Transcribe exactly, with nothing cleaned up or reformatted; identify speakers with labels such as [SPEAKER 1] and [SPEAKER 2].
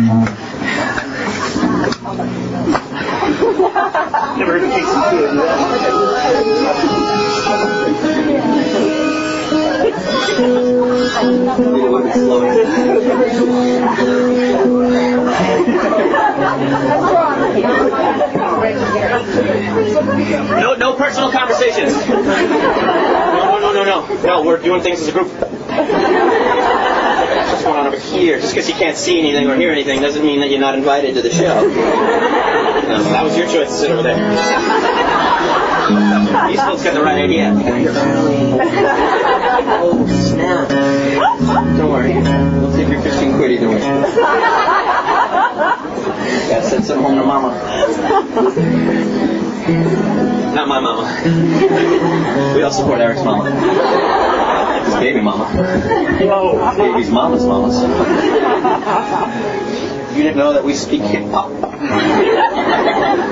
[SPEAKER 1] Never heard of Casey Kid, No, no personal conversations. No, no, no, no, no. No, we're doing things as a group. What's going on over here? Just because you can't see anything or hear anything doesn't mean that you're not invited to the show. No, that was your choice to sit over there. These folks got the right idea. Oh, snap. Don't worry. We'll take your fifteen quid either way. Gotta send some home to Mama. Not my mama. We all support Eric's mama. His baby mama. Oh, baby's mama's mama's. You didn't know that we speak hip hop?